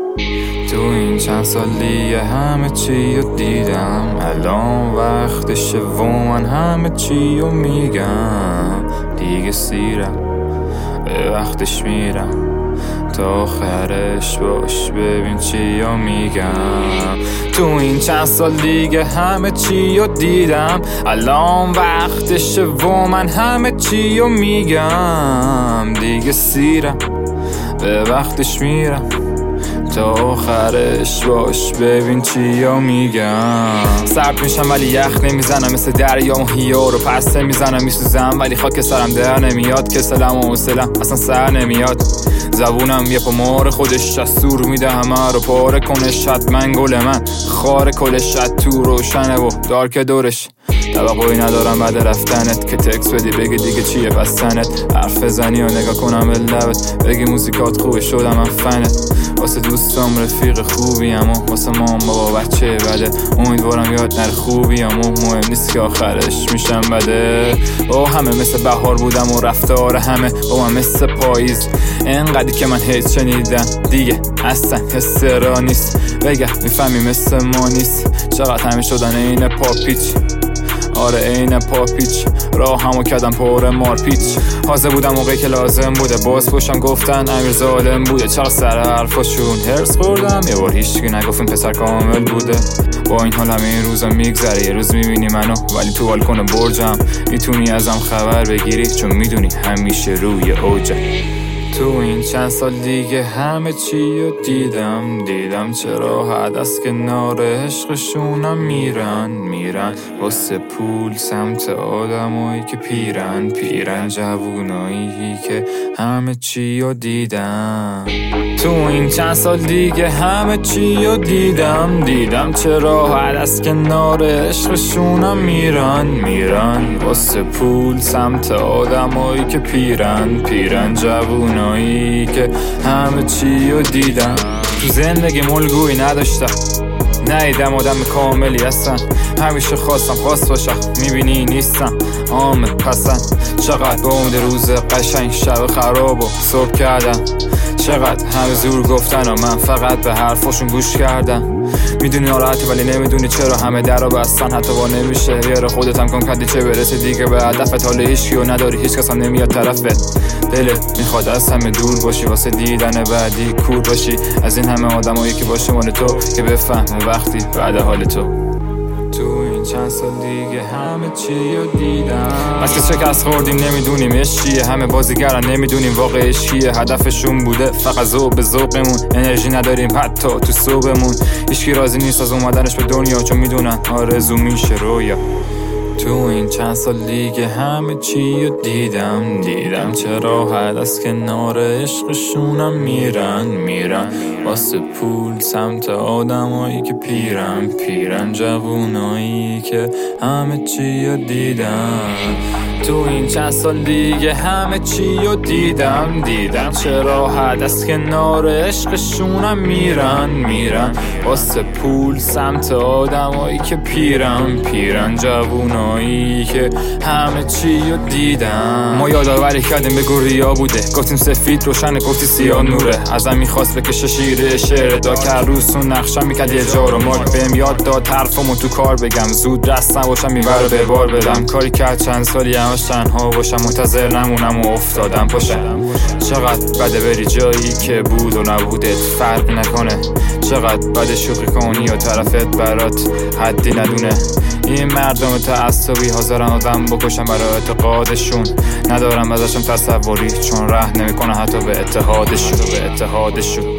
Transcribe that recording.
تو این چند سال دیگه همه چی رو دیدم، الان وقتشه و من همه چی رو میگم. دیگه سیرم به وقتش میرم، تا آخرش باش ببین چی رو میگم. تو این چند سال دیگه همه چی رو دیدم، الان وقتشه و من همه چی رو میگم. دیگه سیرم به وقتش میرم، تا آخرش باش ببین چی رو میگم. سرد میشم ولی یخ نمیزنم، مثل دریا و هیا رو پس میزنم. میسوزم ولی خاک سرم در نمیاد، کسلم و حوصلم اصلا سر نمیاد. زبونم یه پا مار خودش دستور میده همه رو پاره کنش. حتما گل من خار کلش، تو روشنه و دارک دورش. توقعی ندارم بعد رفتنت که تکس بدی بگی دیگه چیه پس تنت. حرف بزنی و نگاه کنم به لبت، بگی موزیکات خوبه شدم من فنت. واسه دوستام رفیق خوبی اما واسه مام بابا بچه بده. امیدوارم یاد نره خوبی اما مهم نیست که آخرش میشم بده. با همه مثل بهار بودم و رفتار همه با من مثل پاییز. انقدری که من هیچ شنیدم دیگه اصلا حس را نیست. بگه میفهمی مثل ما نیست، چقدر همه شدن این پاپیچ. آره این پاپیچ، راه همو کردم پر مارپیچ. حاضر بودم موقعی که لازم بوده، باز پشتم گفتن امیر ظالم بوده. چرا سر حرفاشون هرس خوردم، یه بار هیچکی نگفت این پسر کامل بوده. با این حال همه این روزا میگذره، یه روز میبینی منو ولی تو بالکن برجم. میتونی ازم خبر بگیری چون میدونی همیشه روی اوجم. تو این چند سال دیگه همه چی رو دیدم چرا حد از کنار عشقشونم میرن واسه پول سمت آدمایی که پیرن جوونایی که همه چی رو دیدم. تو این چند سال دیگه همه چی رو دیدم چرا حد از کنار عشقشونم میرن واسه پول سمت آدمایی که پیرن جوونایی که همه چی رو دیدم. تو زندگی الگویی نداشتم، ندیدم آدم کاملی هستن. همیشه خواستم خاص باشم، میبینی نیستم آمد پسند. چقدر به امید روز قشنگ شب خراب و صبح کردم. چقدر همه زور گفتن و من فقط به حرفاشون گوش کردم. میدونی ناراحتی ولی نمیدونی چرا همه در رو بستن. حتی با نمیشه یاره خودت هم کن کردی چه برسه دیگه به هدفت. حالا هیچکی رو نداری، هیچ کس هم نمیاد طرفت. دلت میخواد از همه دور باشی واسه دیدن بعدی کور باشی از این همه آدمایی که باشه مال تو، که بفهمه وقتی بعد حال تو. تو این چند سال دیگه همه چی رو دیدم، بس که شکست خوردیم نمیدونیم اش چیه. همه بازیگرن نمیدونیم واقعش چیه. هدفشون بوده فقط ذوق به ذوقمون، انرژی نداریم حتی تو صبحمون. هیچکی راضی نیست از اومدنش به دنیا چون میدونن آرزو میشه رویا. تو این چند سال دیگه همه چی رو دیدم چرا حد از کنار عشقشونم میرن واسه پول سمت آدمایی که پیرن جوونایی که همه چی رو دیدم. تو این چند سال دیگه همه چی رو دیدم چرا حد از کنار عشقشونم میرن واسه پول سمت آدمایی که پیرن جوونایی که همه چی رو دیدم. ما یادآوری کردیم به گوریا بوده، گفتیم سفید روشن گفتی سیاه نوره. ازم میخواست بکشه شیره شعر دا که روسون نقشم میکرد یه جا رو مال. بهم یاد داد حرفمو تو کار بگم، زود رستم باشم میبره به بار بدم. کاری کرد چند سالی همش تنها باشم، منتظر نمونم و افتادم پاشم. چقدر بده بری جایی که بود و نبودت فرق نکنه. چقدر بده شوخی کنی یا طرفت برات حدی ندونه. این مردم تعصبی حاضرن آدم بکشن برای اعتقادشون. ندارم ازشون تصوری چون ره نمیکنه حتی به اتحادشون.